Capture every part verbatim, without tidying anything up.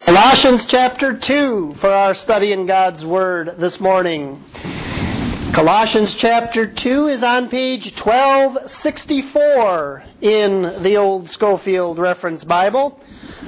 Colossians chapter two for our study in God's Word this morning. Colossians chapter two is on page twelve sixty-four in the old Schofield Reference Bible.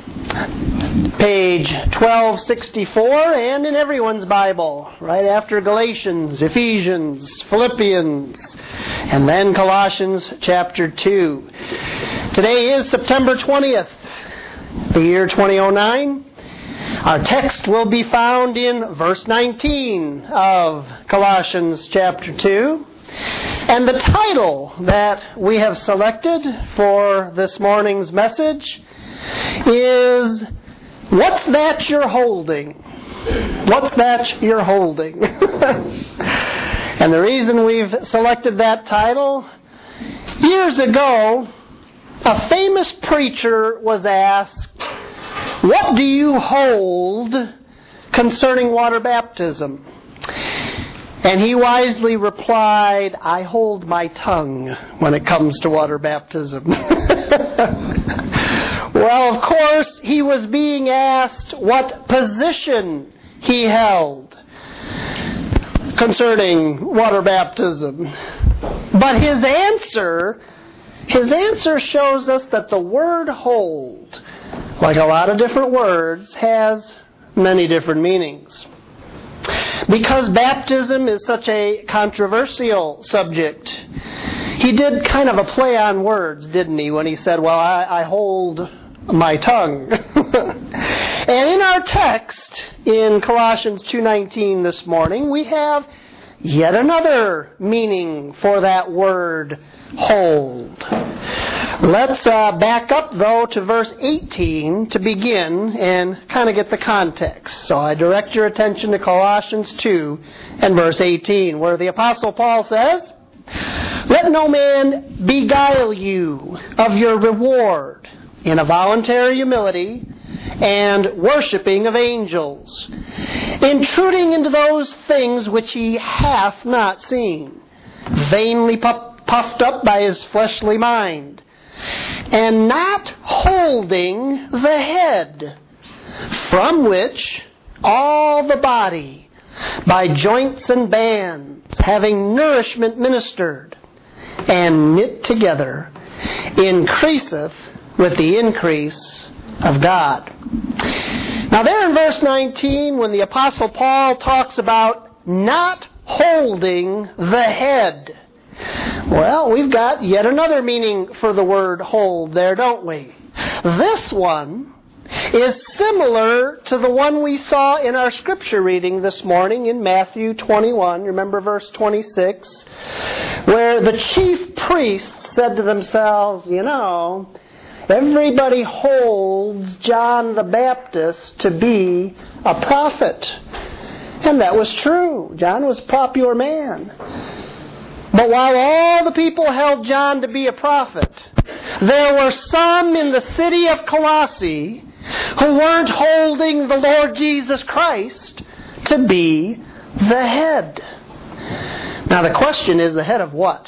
Page twelve sixty-four and in everyone's Bible, right after Galatians, Ephesians, Philippians, and then Colossians chapter two. Today is September twentieth, the year twenty oh nine. Our text will be found in verse nineteen of Colossians chapter two. And the title that we have selected for this morning's message is, What's That You're Holding? What's That You're Holding? And the reason we've selected that title, years ago, a famous preacher was asked, what do you hold concerning water baptism? And he wisely replied, I hold my tongue when it comes to water baptism. Well, of course, he was being asked what position he held concerning water baptism. But his answer, his answer shows us that the word hold, like a lot of different words, has many different meanings. Because baptism is such a controversial subject, he did kind of a play on words, didn't he, when he said, well, I, I hold my tongue. And in our text, in Colossians two nineteen this morning, we have yet another meaning for that word, hold. Let's uh, back up, though, to verse eighteen to begin and kind of get the context. So I direct your attention to Colossians two and verse eighteen, where the Apostle Paul says, Let no man beguile you of your reward in a voluntary humility and worshipping of angels, intruding into those things which he hath not seen, vainly puffed up by his fleshly mind, and not holding the head, from which all the body, by joints and bands, having nourishment ministered, and knit together, increaseth with the increase of God. Now there in verse nineteen, when the Apostle Paul talks about not holding the head, well, we've got yet another meaning for the word hold there, don't we? This one is similar to the one we saw in our scripture reading this morning in Matthew twenty-one. Remember verse twenty-six, where the chief priests said to themselves, you know, everybody holds John the Baptist to be a prophet. And that was true. John was a popular man. But while all the people held John to be a prophet, there were some in the city of Colossae who weren't holding the Lord Jesus Christ to be the head. Now the question is, the head of what?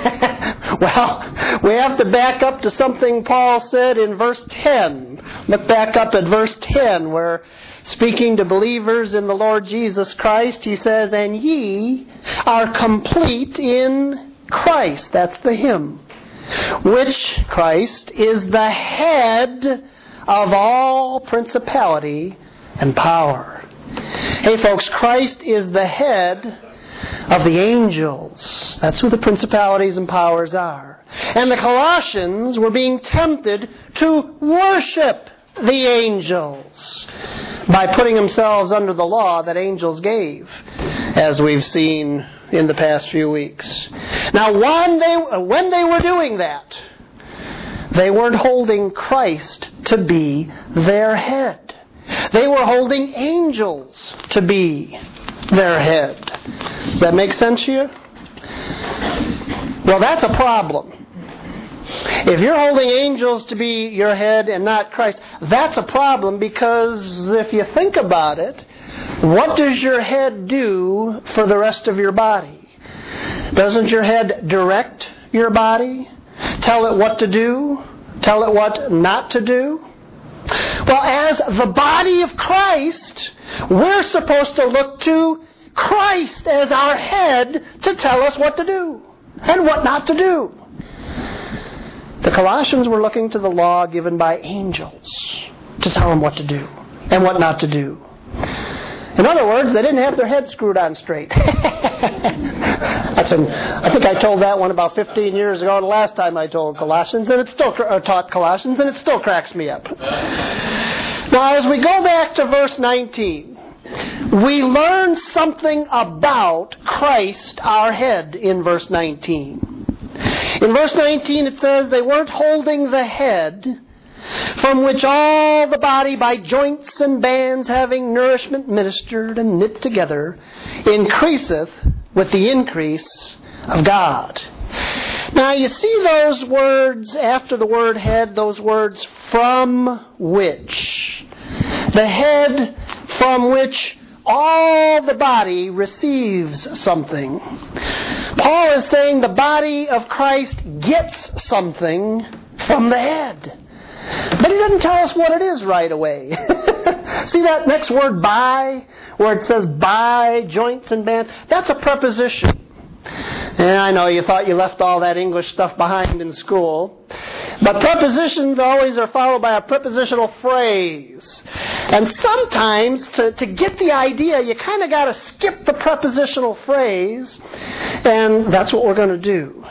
Well, we have to back up to something Paul said in verse ten. Look back up at verse ten, where speaking to believers in the Lord Jesus Christ, he says, And ye are complete in Christ. That's the hymn. Which Christ is the head of all principality and power. Hey folks, Christ is the head of the angels. That's who the principalities and powers are. And the Colossians were being tempted to worship the angels by putting themselves under the law that angels gave, as we've seen in the past few weeks. Now, when they, when they were doing that, they weren't holding Christ to be their head. They were holding angels to be their head. Does that make sense to you? Well, that's a problem. If you're holding angels to be your head and not Christ, that's a problem, because if you think about it, what does your head do for the rest of your body? Doesn't your head direct your body? Tell it what to do? Tell it what not to do? Well, as the body of Christ, we're supposed to look to Christ as our head to tell us what to do and what not to do. The Colossians were looking to the law given by angels to tell them what to do and what not to do. In other words, they didn't have their heads screwed on straight. That's an, I think I told that one about fifteen years ago, the last time I told Colossians, and it still uh, taught Colossians, and it still cracks me up. Now, as we go back to verse nineteen, we learn something about Christ, our head, in verse nineteen. In verse nineteen, it says, they weren't holding the head, from which all the body by joints and bands having nourishment ministered and knit together increaseth with the increase of God. Now you see those words after the word head, those words from which. The head from which all the body receives something. Paul is saying the body of Christ gets something from the head. But he doesn't tell us what it is right away. See that next word by, where it says by, joints and bands? That's a preposition. And I know you thought you left all that English stuff behind in school. But prepositions always are followed by a prepositional phrase. And sometimes, to, to get the idea, you kind of got to skip the prepositional phrase. And that's what we're going to do.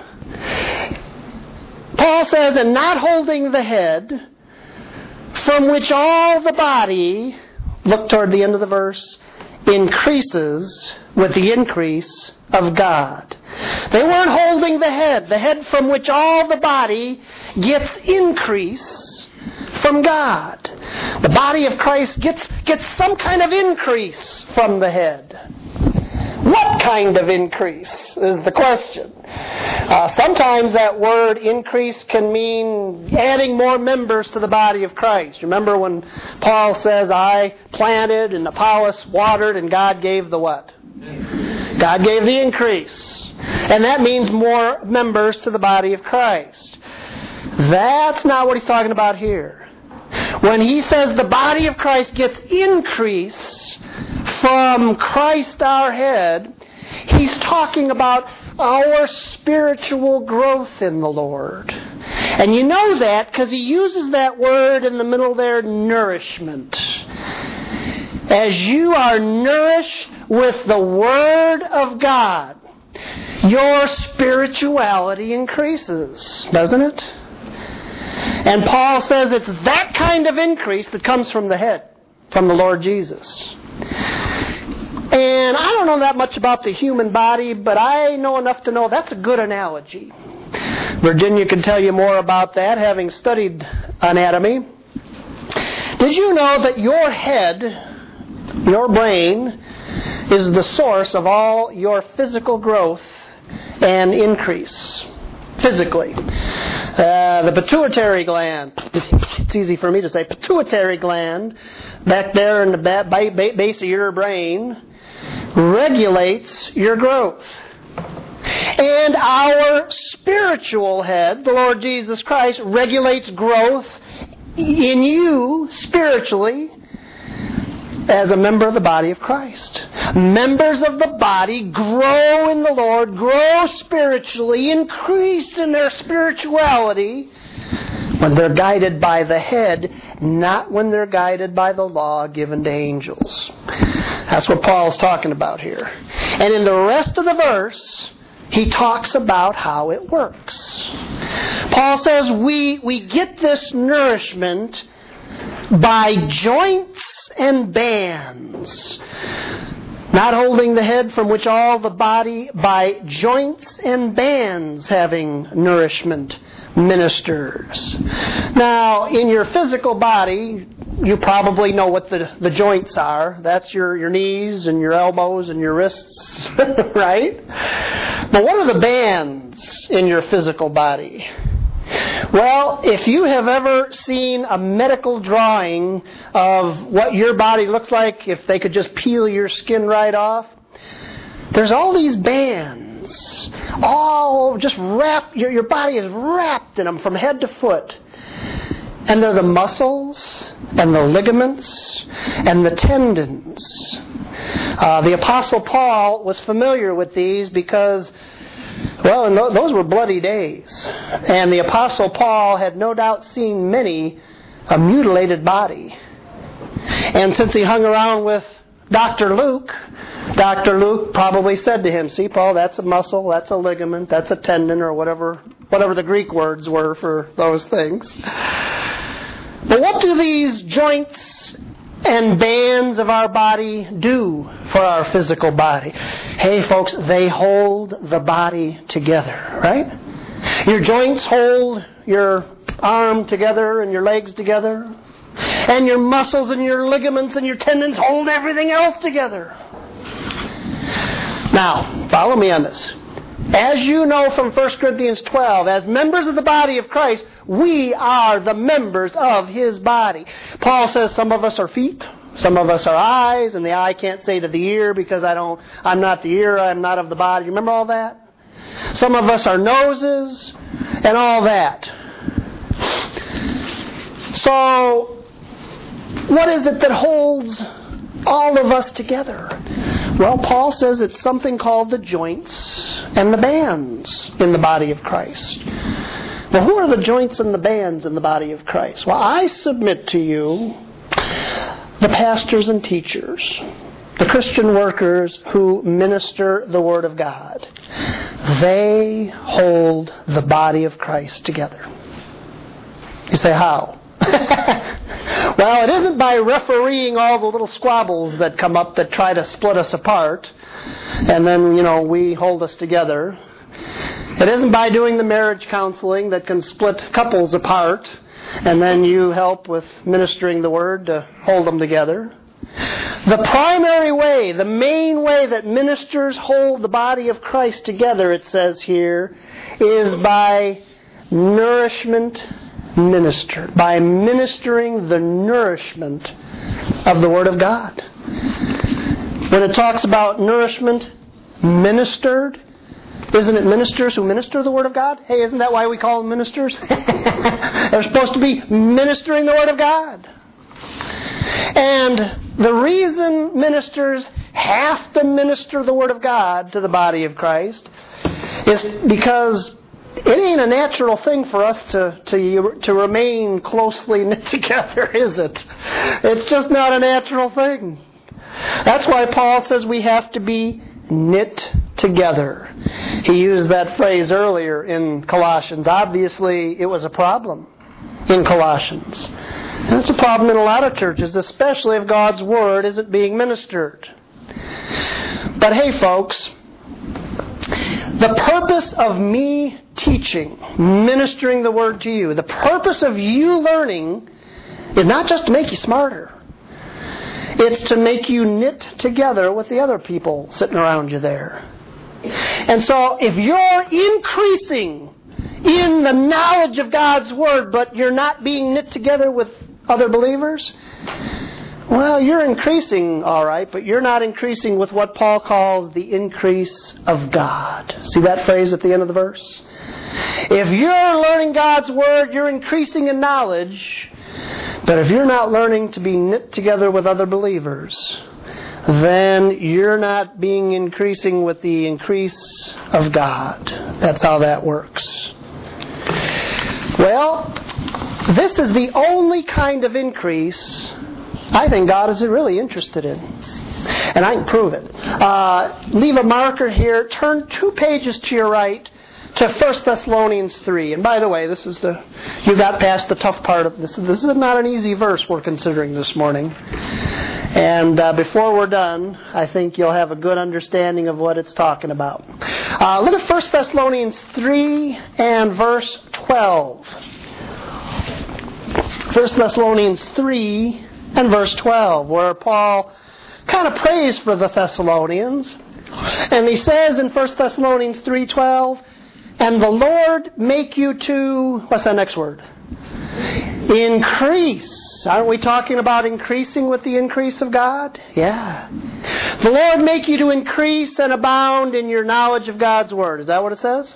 Paul says, and not holding the head, from which all the body, look toward the end of the verse, increases with the increase of God. They weren't holding the head, the head from which all the body gets increase from God. The body of Christ gets, gets some kind of increase from the head. What kind of increase is the question. Uh, sometimes that word increase can mean adding more members to the body of Christ. Remember when Paul says, I planted and Apollos watered and God gave the what? God gave the increase. And that means more members to the body of Christ. That's not what he's talking about here. When he says the body of Christ gets increase from Christ our head, he's talking about our spiritual growth in the Lord. And you know that because he uses that word in the middle there, nourishment. As you are nourished with the Word of God, your spirituality increases, doesn't it? And Paul says it's that kind of increase that comes from the head, from the Lord Jesus. And I don't know that much about the human body, but I know enough to know that's a good analogy. Virginia can tell you more about that, having studied anatomy. Did you know that your head, your brain, is the source of all your physical growth and increase? Physically. Uh, the pituitary gland, it's easy for me to say, pituitary gland, back there in the base of your brain, regulates your growth. And our spiritual head, the Lord Jesus Christ, regulates growth in you spiritually as a member of the body of Christ. Members of the body grow in the Lord, grow spiritually, increase in their spirituality when they're guided by the head, not when they're guided by the law given to angels. That's what Paul's talking about here. And in the rest of the verse, he talks about how it works. Paul says we, we get this nourishment by joints and bands, not holding the head from which all the body by joints and bands having nourishment ministers. Now, in your physical body, you probably know what the, the joints are. That's your, your knees and your elbows and your wrists, right? But what are the bands in your physical body? Well, if you have ever seen a medical drawing of what your body looks like if they could just peel your skin right off, there's all these bands, all just wrapped, your, your body is wrapped in them from head to foot. And they're the muscles and the ligaments and the tendons. Uh, the Apostle Paul was familiar with these because, well, and th- those were bloody days. And the Apostle Paul had no doubt seen many a mutilated body. And since he hung around with Doctor Luke, Doctor Luke probably said to him, see, Paul, that's a muscle, that's a ligament, that's a tendon, or whatever whatever the Greek words were for those things. But what do these joints and bands of our body do for our physical body? Hey, folks, they hold the body together, right? Your joints hold your arm together and your legs together. And your muscles and your ligaments and your tendons hold everything else together. Now, follow me on this. As you know from First Corinthians twelve, as members of the body of Christ, we are the members of His body. Paul says some of us are feet, some of us are eyes, and the eye can't say to the ear because I don't, I'm not the ear, I'm not of the body. You remember all that? Some of us are noses and all that. So, what is it that holds all of us together? Well, Paul says it's something called the joints and the bands in the body of Christ. Well, who are the joints and the bands in the body of Christ? Well, I submit to you the pastors and teachers, the Christian workers who minister the Word of God. They hold the body of Christ together. You say, how? Well, it isn't by refereeing all the little squabbles that come up that try to split us apart, and then, you know, we hold us together. It isn't by doing the marriage counseling that can split couples apart, and then you help with ministering the Word to hold them together. The primary way, the main way that ministers hold the body of Christ together, it says here, is by nourishment ministered, by ministering the nourishment of the Word of God. When it talks about nourishment ministered, isn't it ministers who minister the Word of God? Hey, isn't that why we call them ministers? They're supposed to be ministering the Word of God. And the reason ministers have to minister the Word of God to the body of Christ is because it ain't a natural thing for us to, to, to remain closely knit together, is it? It's just not a natural thing. That's why Paul says we have to be knit together. He used that phrase earlier in Colossians. Obviously, it was a problem in Colossians. And it's a problem in a lot of churches, especially if God's Word isn't being ministered. But hey, folks, the purpose of me teaching, ministering the Word to you, the purpose of you learning is not just to make you smarter. It's to make you knit together with the other people sitting around you there. And so if you're increasing in the knowledge of God's Word, but you're not being knit together with other believers, well, you're increasing, all right, but you're not increasing with what Paul calls the increase of God. See that phrase at the end of the verse? If you're learning God's Word, you're increasing in knowledge. But if you're not learning to be knit together with other believers, then you're not being increasing with the increase of God. That's how that works. Well, this is the only kind of increase I think God is really interested in. And I can prove it. Uh, leave a marker here. Turn two pages to your right to First Thessalonians three. And by the way, this is the you got past the tough part of this. This is not an easy verse we're considering this morning. And uh, before we're done, I think you'll have a good understanding of what it's talking about. Uh, look at First Thessalonians three and verse twelve. First Thessalonians three and verse twelve, where Paul kind of prays for the Thessalonians. And he says in First Thessalonians three twelve, and the Lord make you to, what's that next word? Increase. Aren't we talking about increasing with the increase of God? Yeah. The Lord make you to increase and abound in your knowledge of God's Word. Is that what it says? No.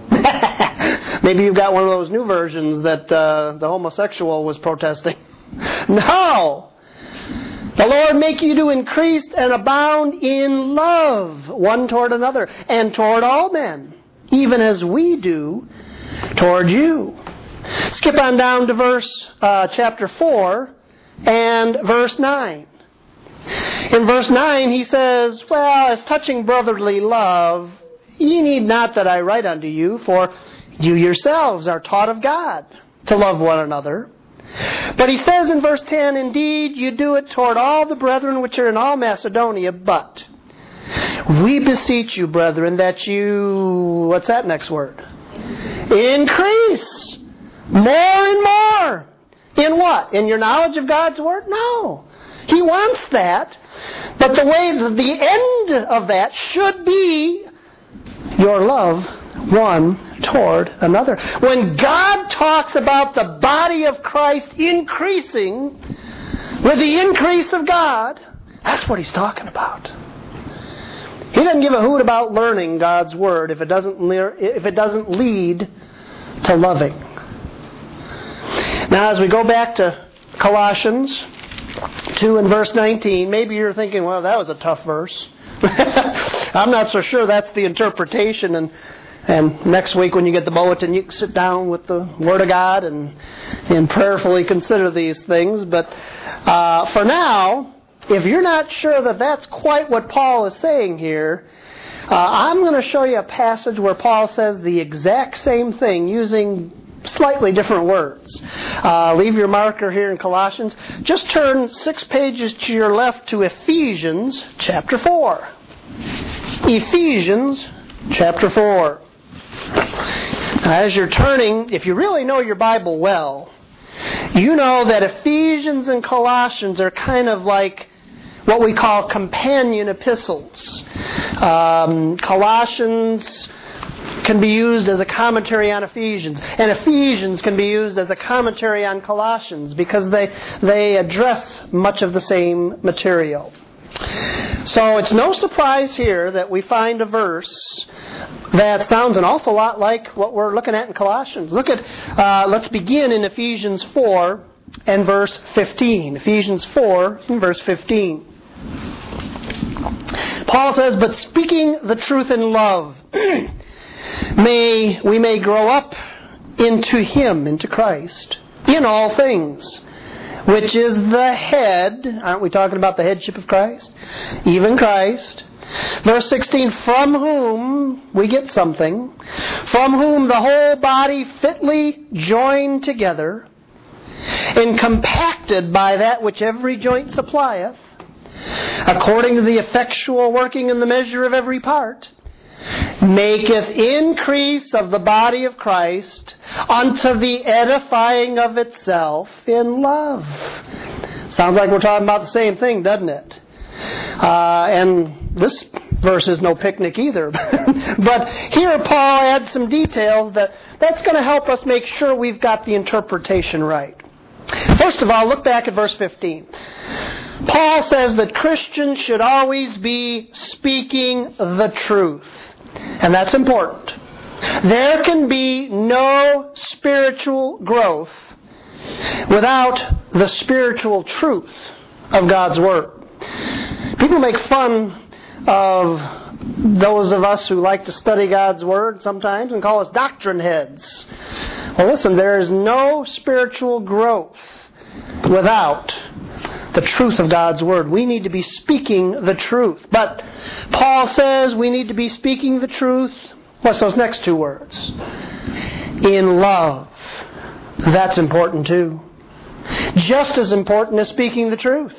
Maybe you've got one of those new versions that uh, the homosexual was protesting. No! The Lord make you to increase and abound in love one toward another and toward all men, even as we do toward you. Skip on down to verse uh, chapter four and verse nine. In verse nine he says, well, as touching brotherly love, ye need not that I write unto you, for you yourselves are taught of God to love one another. But he says in verse ten, indeed, you do it toward all the brethren which are in all Macedonia, but we beseech you, brethren, that you, what's that next word? Increase more and more. In what? In your knowledge of God's Word? No. He wants that. But the way, the end of that should be your love one toward another. When God talks about the body of Christ increasing with the increase of God, that's what He's talking about. He doesn't give a hoot about learning God's Word if it doesn't if it doesn't lead to loving. Now, as we go back to Colossians two and verse nineteen, maybe you're thinking, well, that was a tough verse. I'm not so sure that's the interpretation. And and next week when you get the bulletin, you can sit down with the Word of God and, and prayerfully consider these things. But uh, for now, if you're not sure that that's quite what Paul is saying here, uh, I'm going to show you a passage where Paul says the exact same thing using slightly different words. Uh, leave your marker here in Colossians. Just turn six pages to your left to Ephesians chapter four. Ephesians chapter four. As you're turning, if you really know your Bible well, you know that Ephesians and Colossians are kind of like what we call companion epistles. Um, Colossians can be used as a commentary on Ephesians, and Ephesians can be used as a commentary on Colossians because they they address much of the same material. So it's no surprise here that we find a verse that sounds an awful lot like what we're looking at in Colossians. Look at, uh, let's begin in Ephesians four and verse fifteen. Ephesians four and verse fifteen. Paul says, but speaking the truth in love, may we may grow up into Him, into Christ, in all things, which is the head. Aren't we talking about the headship of Christ? Even Christ. Verse sixteen, from whom we get something, from whom the whole body fitly joined together, and compacted by that which every joint supplieth, according to the effectual working in the measure of every part, maketh increase of the body of Christ unto the edifying of itself in love. Sounds like we're talking about the same thing, doesn't it? Uh, and this verse is no picnic either. But here Paul adds some details that that's going to help us make sure we've got the interpretation right. First of all, look back at verse fifteen. Paul says that Christians should always be speaking the truth. And that's important. There can be no spiritual growth without the spiritual truth of God's Word. People make fun of those of us who like to study God's Word sometimes and call us doctrine heads. Well, listen, there is no spiritual growth without the truth of God's Word. We need to be speaking the truth. But Paul says we need to be speaking the truth. What's those next two words? In love. That's important too. Just as important as speaking the truth.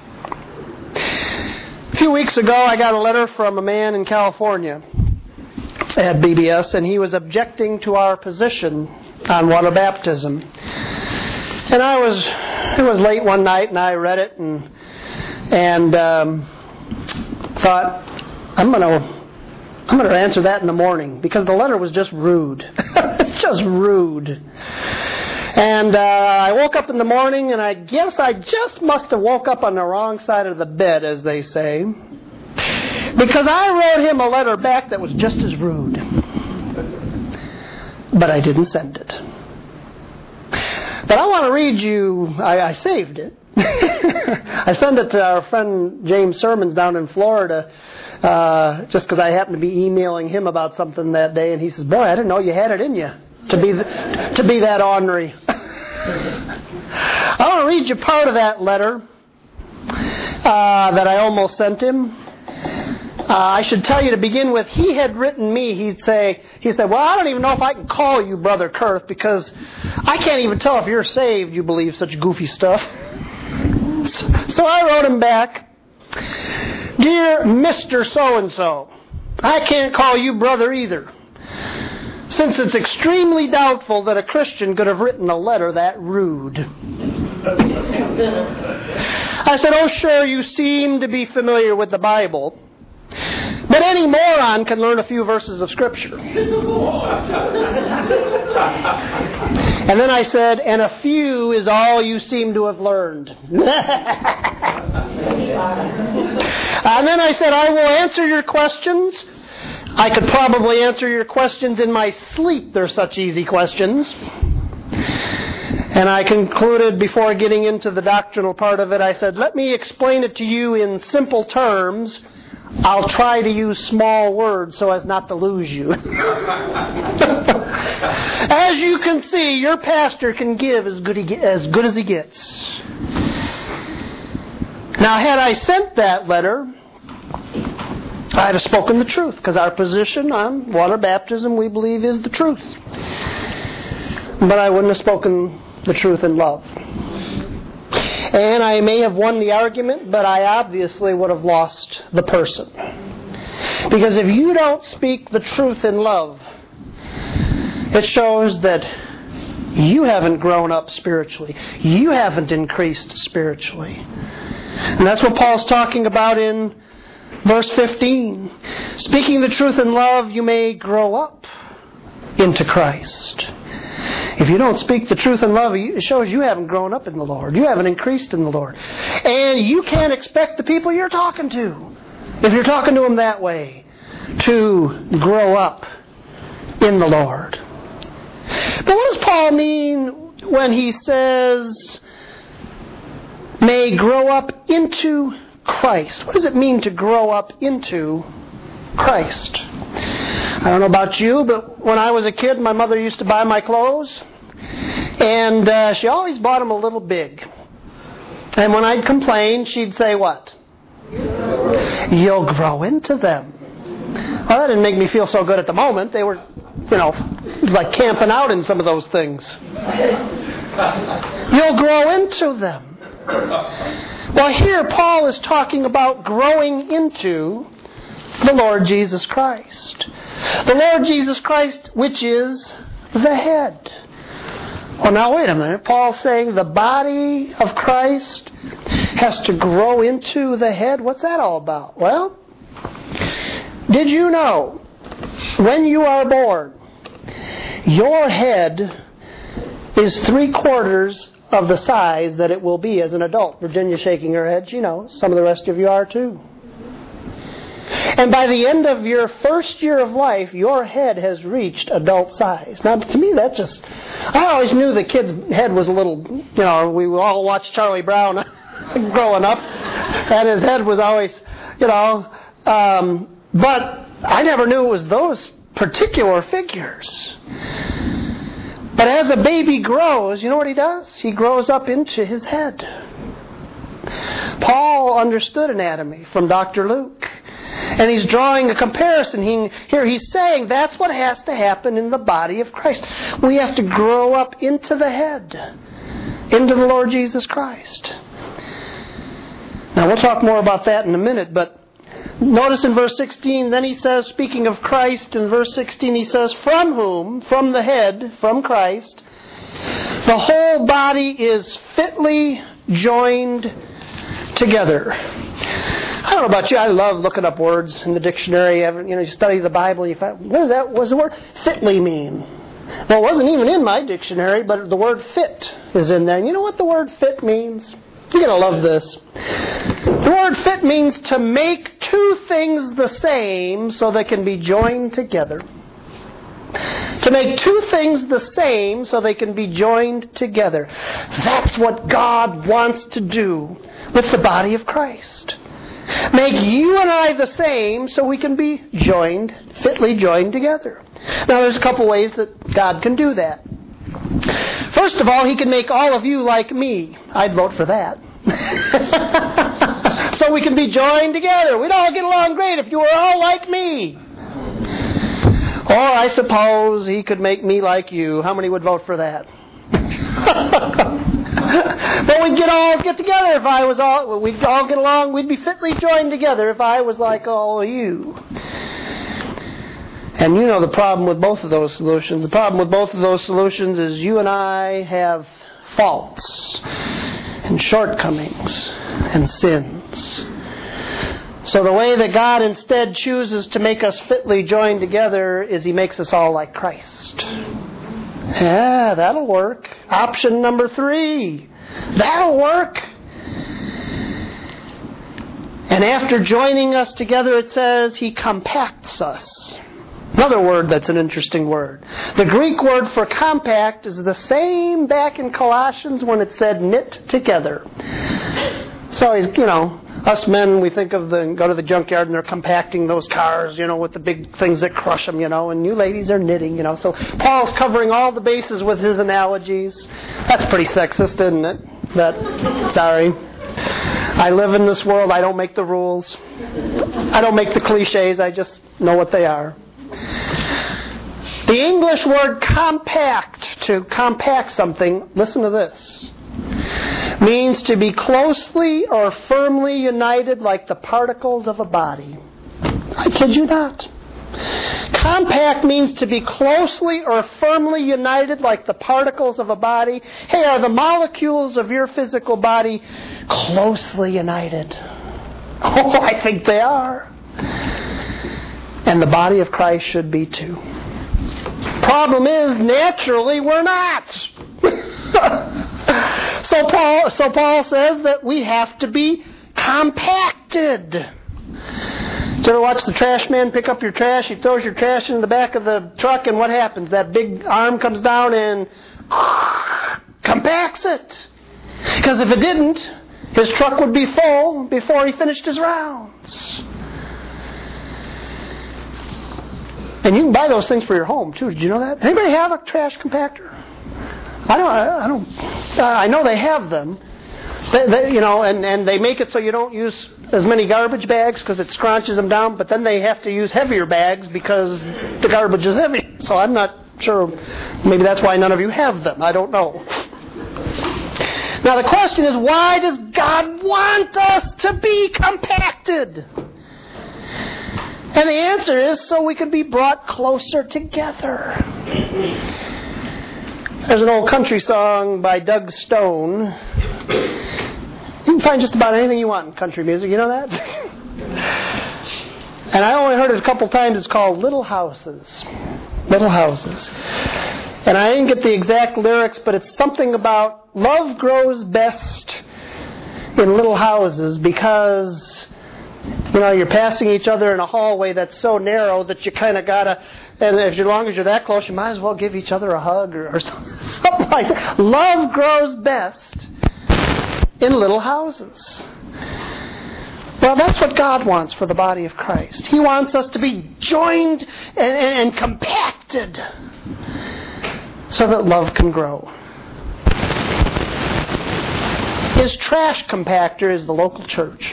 A few weeks ago, I got a letter from a man in California at B B S, and he was objecting to our position on water baptism. And I was, it was late one night, and I read it and and um, thought, I'm going to I'm going to answer that in the morning because the letter was just rude. It's just rude. And uh, I woke up in the morning, and I guess I just must have woke up on the wrong side of the bed, as they say, because I wrote him a letter back that was just as rude. but I didn't send it. But I want to read you, I, I saved it. I sent it to our friend James Sermons down in Florida, uh, just because I happened to be emailing him about something that day, and he says, boy, I didn't know you had it in you to be, the, to be that ornery. I want to read you part of that letter uh, that I almost sent him. Uh, I should tell you to begin with, he had written me, he'd say, he said, well, I don't even know if I can call you Brother Kurth because I can't even tell if you're saved, you believe such goofy stuff. So I wrote him back, Dear Mister So-and-so, I can't call you brother either, since it's extremely doubtful that a Christian could have written a letter that rude. I said, oh sure, you seem to be familiar with the Bible. But any moron can learn a few verses of Scripture. And then I said, and a few is all you seem to have learned. And then I said, I will answer your questions. I could probably answer your questions in my sleep. They're such easy questions. And I concluded, before getting into the doctrinal part of it, I said, let me explain it to you in simple terms. I'll try to use small words so as not to lose you. As you can see, your pastor can give as good, he, as good as he gets. Now, had I sent that letter, I'd have spoken the truth, because our position on water baptism, we believe, is the truth. But I wouldn't have spoken the truth in love. And I may have won the argument, but I obviously would have lost the person. Because if you don't speak the truth in love, it shows that you haven't grown up spiritually. You haven't increased spiritually. And that's what Paul's talking about in verse fifteen. Speaking the truth in love, you may grow up into Christ. If you don't speak the truth in love, it shows you haven't grown up in the Lord. You haven't increased in the Lord. And you can't expect the people you're talking to, if you're talking to them that way, to grow up in the Lord. But what does Paul mean when he says, may grow up into Christ? What does it mean to grow up into Christ? I don't know about you, but when I was a kid, my mother used to buy my clothes, and uh, she always bought them a little big. And when I'd complain, she'd say what? You'll grow into them. Well, that didn't make me feel so good at the moment. They were, you know, it was like camping out in some of those things. You'll grow into them. Well, here Paul is talking about growing into the Lord Jesus Christ. The Lord Jesus Christ, which is the head. Well, now wait a minute. Paul's saying the body of Christ has to grow into the head. What's that all about? Well, did you know when you are born, your head is three quarters of the size that it will be as an adult? Virginia's shaking her head. She knows. Some of the rest of you are too. And by the end of your first year of life, your head has reached adult size. Now, to me, that just... I always knew the kid's head was a little... You know, we all watched Charlie Brown growing up, and his head was always, you know... Um, but I never knew it was those particular figures. But as a baby grows, you know what he does? He grows up into his head. Paul understood anatomy from Doctor Luke. And he's drawing a comparison. He, here he's saying that's what has to happen in the body of Christ. We have to grow up into the head, into the Lord Jesus Christ. Now we'll talk more about that in a minute, but notice in verse sixteen, then he says, speaking of Christ, in verse sixteen he says, from whom, from the head, from Christ, the whole body is fitly joined together. I don't know about you, I love looking up words in the dictionary. You know, you study the Bible and you find, what is that? What does the word fitly mean? Well, it wasn't even in my dictionary, but the word fit is in there. And you know what the word fit means? You're going to love this. The word fit means to make two things the same so they can be joined together. To to make two things the same so they can be joined together. That's what God wants to do with the body of Christ. Make you and I the same so we can be joined, fitly joined together. Now there's a couple ways that God can do that. First of all, He can make all of you like me. I'd vote for that. So we can be joined together. We'd all get along great if you were all like me. Or I suppose He could make me like you. How many would vote for that? But we'd get all get together if I was all, we'd all get along, we'd be fitly joined together if I was like all of you. And you know the problem with both of those solutions. The problem with both of those solutions is you and I have faults and shortcomings and sins. So the way that God instead chooses to make us fitly joined together is He makes us all like Christ. Yeah, that'll work. Option number three. That'll work. And after joining us together, it says He compacts us. Another word that's an interesting word. The Greek word for compact is the same back in Colossians when it said knit together. So he's, you know, us men, we think of the, go to the junkyard and they're compacting those cars, you know, with the big things that crush them, you know, and you ladies are knitting, you know. So Paul's covering all the bases with his analogies. That's pretty sexist, isn't it? But, sorry. I live in this world. I don't make the rules. I don't make the cliches. I just know what they are. The English word compact, to compact something, listen to this, means to be closely or firmly united like the particles of a body. I kid you not. Compact means to be closely or firmly united like the particles of a body. Hey, are the molecules of your physical body closely united? Oh, I think they are. And the body of Christ should be too. Problem is, naturally, we're not. so Paul, so Paul says that we have to be compacted. Did you ever watch the trash man pick up your trash? He throws your trash in the back of the truck, and what happens? That big arm comes down and compacts it. Because if it didn't, his truck would be full before he finished his rounds. And you can buy those things for your home too. Did you know that? Anybody have a trash compactor? I don't. I don't. Uh, I know they have them. They, they, you know, and, and they make it so you don't use as many garbage bags because it scrunches them down. But then they have to use heavier bags because the garbage is heavy. So I'm not sure. Maybe that's why none of you have them. I don't know. Now the question is, why does God want us to be compacted? And the answer is so we can be brought closer together. There's an old country song by Doug Stone. You can find just about anything you want in country music. You know that? And I only heard it a couple times. It's called Little Houses. Little Houses. And I didn't get the exact lyrics, but it's something about love grows best in little houses because... You know, you're passing each other in a hallway that's so narrow that you kind of gotta, and if, as long as you're that close, you might as well give each other a hug or, or something like that. Love grows best in little houses. Well, that's what God wants for the body of Christ. He wants us to be joined and, and, and compacted so that love can grow. His trash compactor is the local church.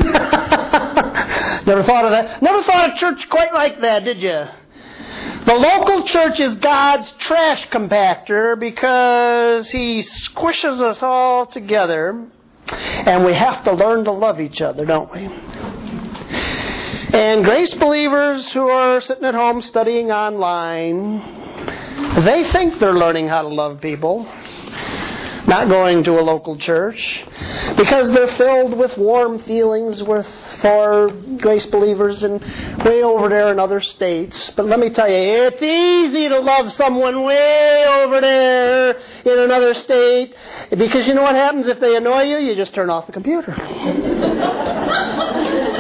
Never thought of that. Never thought of church quite like that, did you? The local church is God's trash compactor because He squishes us all together, and we have to learn to love each other, don't we? And grace believers who are sitting at home studying online, they think they're learning how to love people, not going to a local church, because they're filled with warm feelings with for grace believers and way over there in other states. But let me tell you, it's easy to love someone way over there in another state, because you know what happens if they annoy you? You just turn off the computer.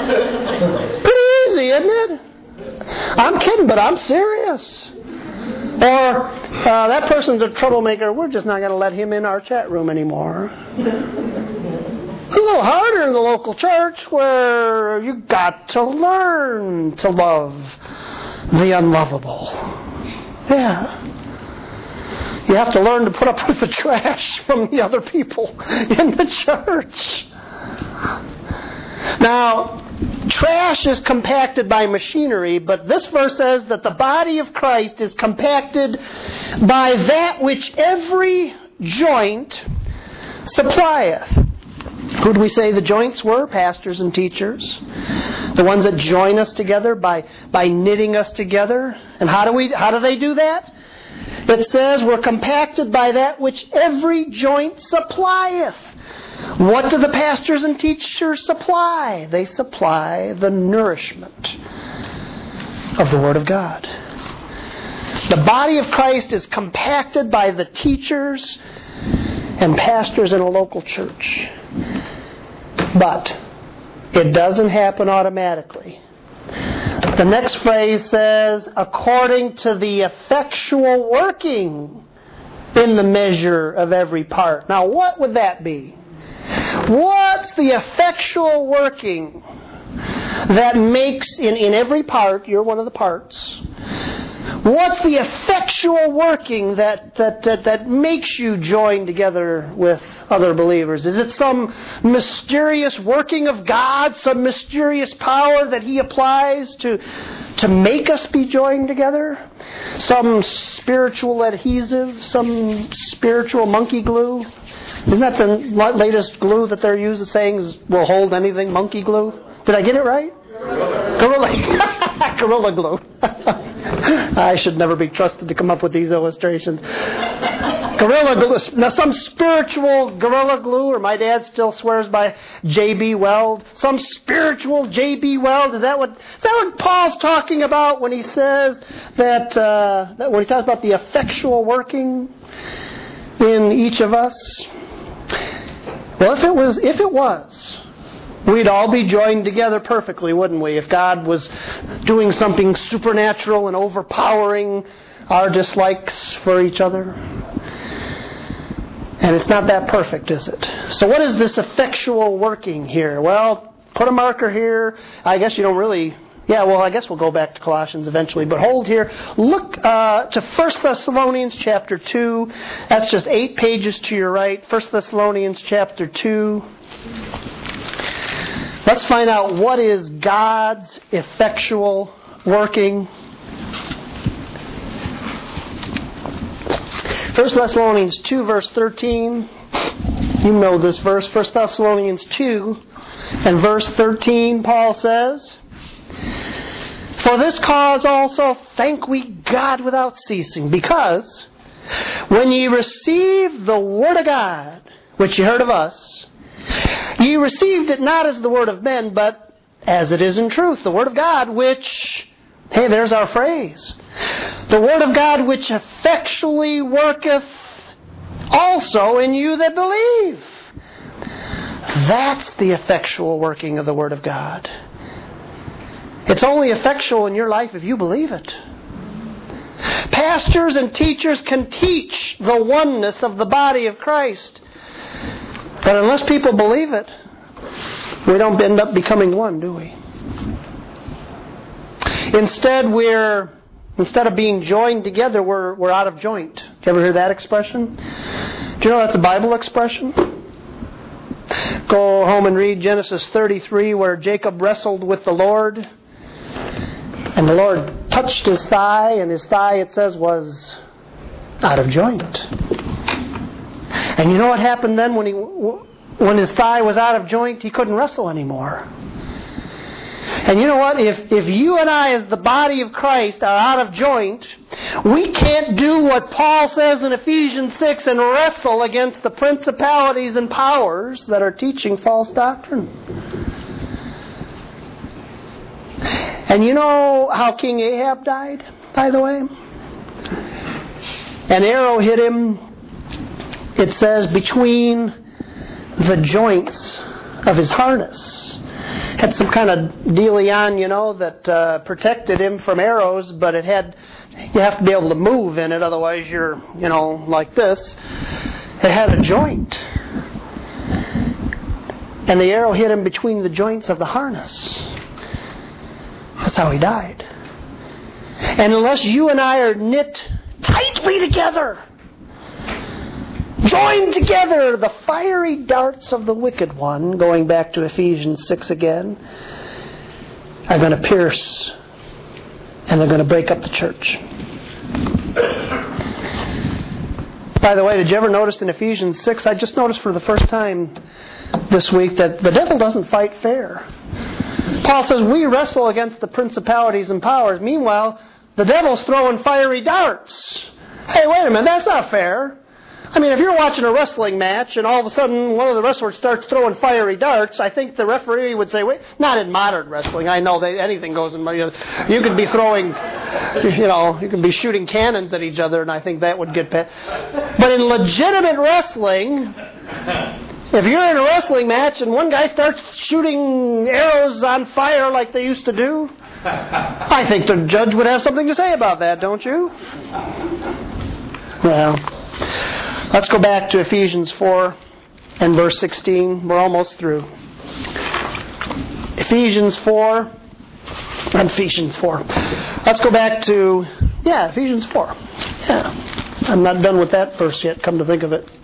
Pretty easy, isn't it? I'm kidding, but I'm serious. Or, uh, that person's a troublemaker. We're just not going to let him in our chat room anymore. It's a little harder in the local church where you got to learn to love the unlovable. Yeah. You have to learn to put up with the trash from the other people in the church. Now, trash is compacted by machinery, but this verse says that the body of Christ is compacted by that which every joint supplieth. Who do we say the joints were? Pastors and teachers. The ones that join us together by, by knitting us together. And how do we how do they do that? It says we're compacted by that which every joint supplieth. What do the pastors and teachers supply? They supply the nourishment of the Word of God. The body of Christ is compacted by the teachers and pastors in a local church. But it doesn't happen automatically. The next phrase says, according to the effectual working in the measure of every part. Now, what would that be? What's the effectual working that makes, in, in every part, you're one of the parts, what's the effectual working that, that, that, that makes you join together with other believers? Is it some mysterious working of God, some mysterious power that He applies to, to make us be joined together? Some spiritual adhesive, some spiritual monkey glue? Isn't that the latest glue that they're using, saying is, will hold anything, monkey glue? Did I get it right? Gorilla, Gorilla glue. I should never be trusted to come up with these illustrations. Gorilla glue. Now, some spiritual Gorilla glue, or my dad still swears by J B Weld. Some spiritual J B Weld. Is that what? Is that what Paul's talking about when he says that? Uh, that when he talks about the effectual working in each of us? Well, if it was, if it was. We'd all be joined together perfectly, wouldn't we? If God was doing something supernatural and overpowering our dislikes for each other. And it's not that perfect, is it? So what is this effectual working here? Well, put a marker here. I guess you don't really... Yeah, well, I guess we'll go back to Colossians eventually. But hold here. Look uh, to First Thessalonians chapter two. That's just eight pages to your right. First Thessalonians chapter two. Let's find out what is God's effectual working. First Thessalonians two, verse thirteen. You know this verse. First Thessalonians two and verse thirteen, Paul says, for this cause also thank we God without ceasing, because when ye received the word of God, which ye heard of us, ye received it not as the word of men, but as it is in truth, the word of God, which, hey, there's our phrase, the word of God which effectually worketh also in you that believe. That's the effectual working of the word of God. It's only effectual in your life if you believe it. Pastors and teachers can teach the oneness of the body of Christ. But unless people believe it, we don't end up becoming one, do we? Instead, we're instead of being joined together, we're we're out of joint. Do you ever hear that expression? Do you know that's a Bible expression? Go home and read Genesis thirty-three, where Jacob wrestled with the Lord. And the Lord touched his thigh, and his thigh, it says, was out of joint. And you know what happened then when he, when his thigh was out of joint? He couldn't wrestle anymore. And you know what? If, if you and I, as the body of Christ, are out of joint, we can't do what Paul says in Ephesians six and wrestle against the principalities and powers that are teaching false doctrine. And you know how King Ahab died, by the way? An arrow hit him, it says, between the joints of his harness. had some kind of dealie on, you know, that uh, protected him from arrows, but it had, you have to be able to move in it, otherwise you're, you know, like this. It had a joint. And the arrow hit him between the joints of the harness. That's how he died. And unless you and I are knit tightly together, joined together, the fiery darts of the wicked one, going back to Ephesians six again, are going to pierce and they're going to break up the church. By the way, did you ever notice in Ephesians six, I just noticed for the first time this week that the devil doesn't fight fair. Paul says we wrestle against the principalities and powers. Meanwhile, the devil's throwing fiery darts. Hey, wait a minute, that's not fair. I mean, if you're watching a wrestling match and all of a sudden one of the wrestlers starts throwing fiery darts, I think the referee would say, wait, not in modern wrestling. I know that anything goes in, you know, you could be throwing, you know, you could be shooting cannons at each other and I think that would get past. But in legitimate wrestling, if you're in a wrestling match and one guy starts shooting arrows on fire like they used to do, I think the judge would have something to say about that, don't you? Well, let's go back to Ephesians four and verse sixteen. We're almost through. Ephesians four and Ephesians four. Let's go back to, yeah, Ephesians four. Yeah, I'm not done with that verse yet, come to think of it.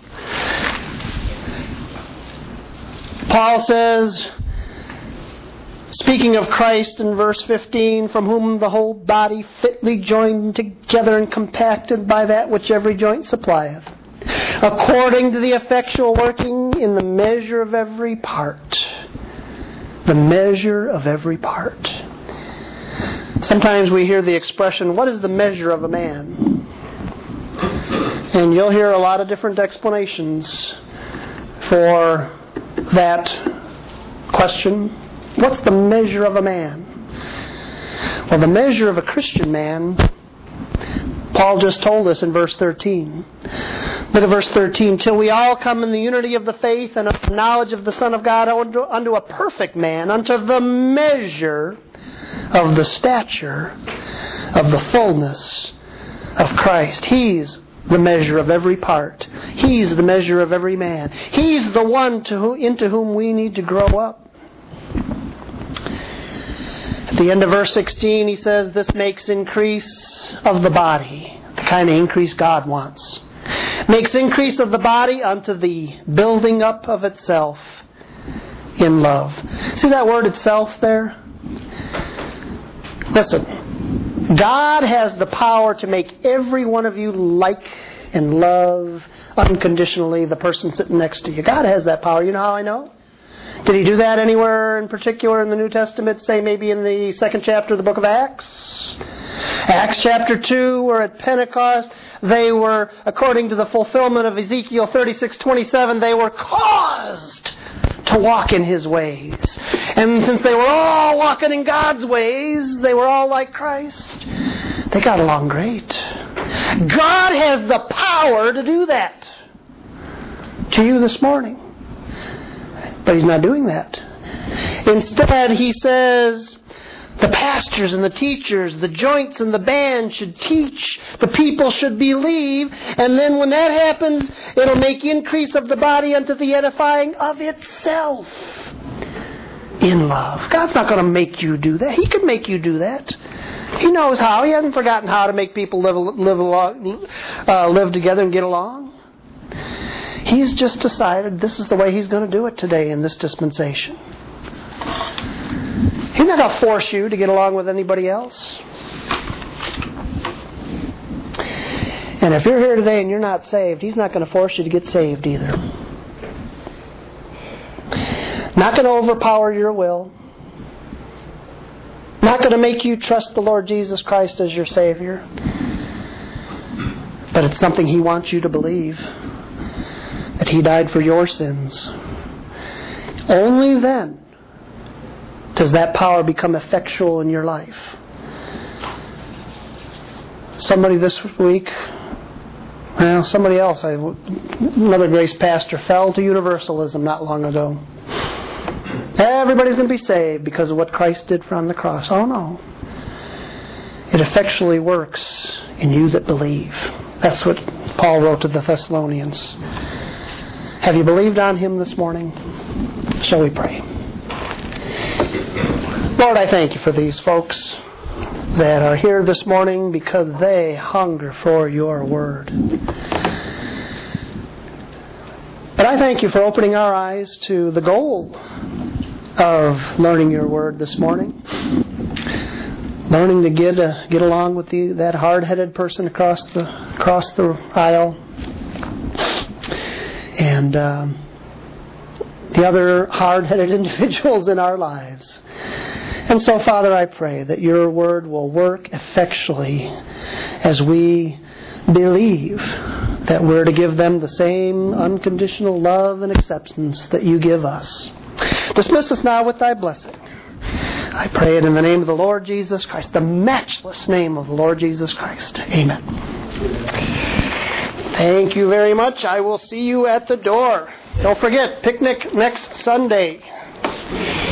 Paul says, speaking of Christ in verse fifteen, from whom the whole body fitly joined together and compacted by that which every joint supplieth, according to the effectual working in the measure of every part. The measure of every part. Sometimes we hear the expression, what is the measure of a man? And you'll hear a lot of different explanations for that question. What's the measure of a man? Well, the measure of a Christian man, Paul just told us in verse thirteen. Look at verse thirteen. Till we all come in the unity of the faith and of the knowledge of the Son of God unto, unto a perfect man, unto the measure of the stature of the fullness of Christ. He's the measure of every part. He's the measure of every man. He's the one to who, into whom we need to grow up. At the end of verse sixteen, he says, this makes increase of the body, the kind of increase God wants. Makes increase of the body unto the building up of itself in love. See that word itself there? Listen, God has the power to make every one of you like and love unconditionally the person sitting next to you. God has that power. You know how I know? Did He do that anywhere in particular in the New Testament? Say maybe in the second chapter of the book of Acts? Acts chapter two, where at Pentecost they were, according to the fulfillment of Ezekiel thirty-six twenty-seven, they were caused to walk in His ways. And since they were all walking in God's ways, they were all like Christ. They got along great. God has the power to do that to you this morning. But He's not doing that. Instead, He says, the pastors and the teachers, the joints and the band should teach. The people should believe. And then when that happens, it'll make increase of the body unto the edifying of itself in love. God's not going to make you do that. He can make you do that. He knows how. He hasn't forgotten how to make people live, live, along, uh, live together and get along. He's just decided this is the way He's going to do it today in this dispensation. He's not going to force you to get along with anybody else. And if you're here today and you're not saved, He's not going to force you to get saved either. Not going to overpower your will. Not going to make you trust the Lord Jesus Christ as your Savior. But it's something He wants you to believe. That He died for your sins. Only then does that power become effectual in your life. Somebody this week, well, somebody else, I, another grace pastor, fell to universalism not long ago. Everybody's going to be saved because of what Christ did for on the cross. Oh no. It effectually works in you that believe. That's what Paul wrote to the Thessalonians. Have you believed on Him this morning? Shall we pray? Lord, I thank You for these folks that are here this morning because they hunger for Your Word. But I thank You for opening our eyes to the goal of learning Your Word this morning. Learning to get uh, get along with the, that hard-headed person across the across the aisle, and um, the other hard-headed individuals in our lives. And so, Father, I pray that Your Word will work effectually as we believe that we're to give them the same unconditional love and acceptance that You give us. Dismiss us now with Thy blessing. I pray it in the name of the Lord Jesus Christ, the matchless name of the Lord Jesus Christ. Amen. Thank you very much. I will see you at the door. Don't forget, picnic next Sunday.